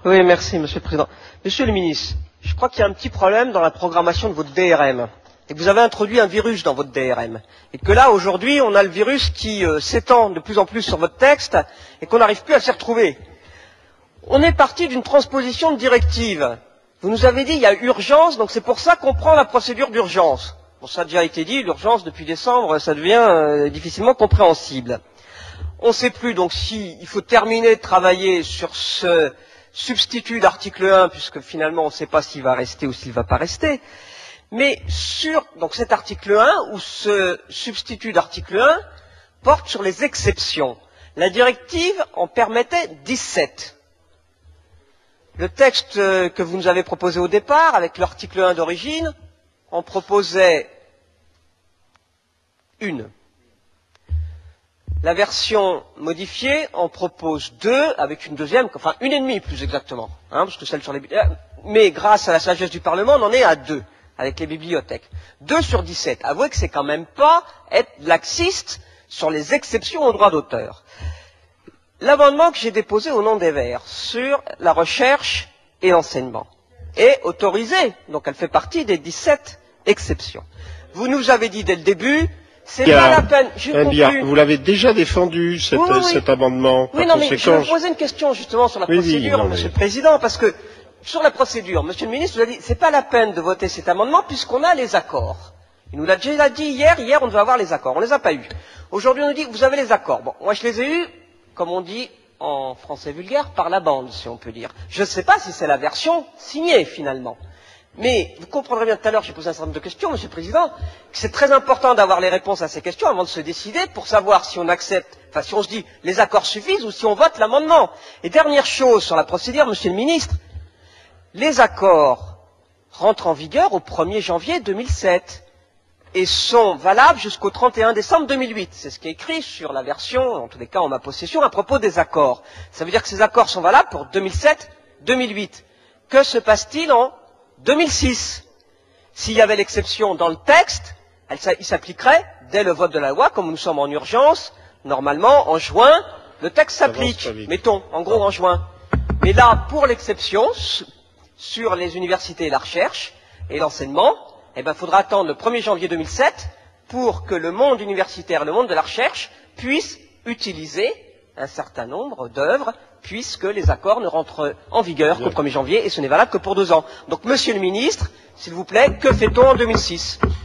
Oui, merci, Monsieur le Président. Monsieur le Ministre, je crois qu'il y a un petit problème dans la programmation de votre DRM. Et que vous avez introduit un virus dans votre DRM. Et que là, aujourd'hui, on a le virus qui s'étend de plus en plus sur votre texte et qu'on n'arrive plus à s'y retrouver. On est parti d'une transposition de directive. Vous nous avez dit il y a urgence, donc c'est pour ça qu'on prend la procédure d'urgence. Bon, ça a déjà été dit, l'urgence depuis décembre, ça devient difficilement compréhensible. On ne sait plus donc s'il faut terminer de travailler sur ce substitut d'article 1, puisque finalement on ne sait pas s'il va rester ou s'il ne va pas rester. Mais sur donc cet article 1, ou ce substitut d'article 1, porte sur les exceptions. La directive en permettait 17. Le texte que vous nous avez proposé au départ, avec l'article 1 d'origine, en proposait une. La version modifiée en propose 2, avec une deuxième, enfin une et demie plus exactement, parce que celle sur les... Mais grâce à la sagesse du Parlement, on en est à 2, avec les bibliothèques. 2 sur 17. Avouez que c'est quand même pas être laxiste sur les exceptions au droit d'auteur. L'amendement que j'ai déposé au nom des Verts sur la recherche et l'enseignement est autorisé, donc elle fait partie des 17 exceptions. Vous nous avez dit dès le début, c'est pas la peine. Vous l'avez déjà défendu, cet amendement. Oui, non, mais je vais vous poser une question justement sur la procédure, Monsieur le Président, parce que sur la procédure, Monsieur le Ministre vous a dit c'est pas la peine de voter cet amendement puisqu'on a les accords. Il nous l'a déjà dit hier on devait avoir les accords, on les a pas eus. Aujourd'hui on nous dit que vous avez les accords. Bon, moi je les ai eus, comme on dit en français vulgaire, par la bande, si on peut dire. Je ne sais pas si c'est la version signée, finalement. Mais vous comprendrez bien tout à l'heure, j'ai posé un certain nombre de questions, Monsieur le Président, que c'est très important d'avoir les réponses à ces questions avant de se décider pour savoir si on accepte, enfin si on se dit les accords suffisent ou si on vote l'amendement. Et dernière chose sur la procédure, Monsieur le Ministre, les accords rentrent en vigueur au 1er janvier 2007. Et sont valables jusqu'au 31 décembre 2008. C'est ce qui est écrit sur la version, en tous les cas en ma possession, à propos des accords. Ça veut dire que ces accords sont valables pour 2007-2008. Que se passe-t-il en 2006? S'il y avait l'exception dans le texte, il s'appliquerait dès le vote de la loi, comme nous sommes en urgence, normalement en juin, le texte s'applique. Mettons, en gros en juin. Mais là, pour l'exception, sur les universités et la recherche et l'enseignement, il faudra attendre le 1er janvier 2007 pour que le monde universitaire et le monde de la recherche puissent utiliser un certain nombre d'œuvres, puisque les accords ne rentrent en vigueur qu'au 1er janvier et ce n'est valable que pour 2 ans. Donc, Monsieur le Ministre, s'il vous plaît, que fait-on en 2006?